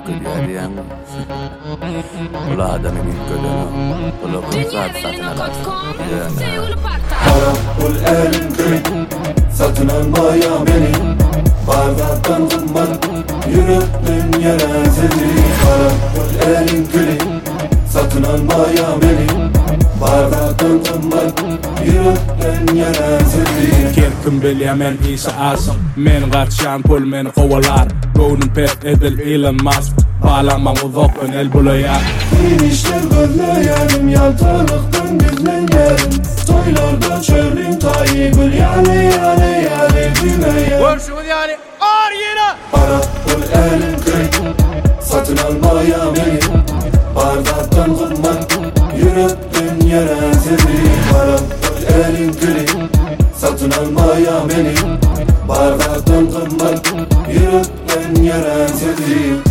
gülüyor diyen. Ula adamın ilk gülüyor. Ula kızat satın alar. Para pul elim kırık, satın almaya beni. Bardaktan kımmat, yürüttün yere seni. Para pul elim kırık, satın almaya beni. Bardaktan kımmat, yürüttün yere seni. Kerkim bilya men İsa Asım, men garçan pul men kovalar. Gönlüm pek edil Elon Musk, bağlanmam uzakın el bulayar. İnişler gözleyelim, yaltalıktan bizleyelim. Toylarda çölün tayı gül yani düğmeye. Görüşümüz yani ağır yine. Para pul elim kırık, satın almaya beni. Bardaktan kırmak, yürüttün yere seni. Para pul elim kırık, satın almaya beni. Bardaktan kırmak, yürüttün yere seni.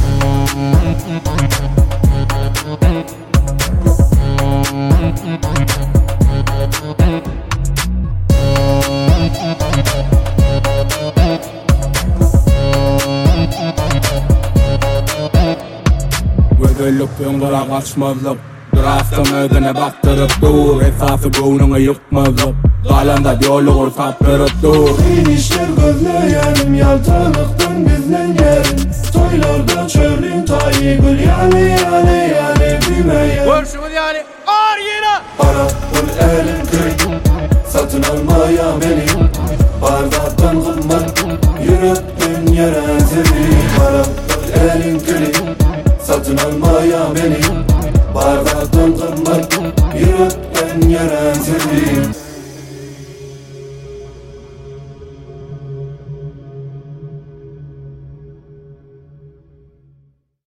Gödüllük yıngıra kaçmazlık, draftın ödüne baktırıp dur. Esası boynuna yıkmazlık, kalanda yolu saptırıp dur. İnişler gözleyelim, yaltalıktan bizleyelim. Toylarda çölün tayı gül yani düğmeye. Görüşümüz yani ağır yine. Para pul elim kırık, satın almaya beni. Bardaktan kırmak, yürüttün yere seni. Para pul elim kırık, satın almaya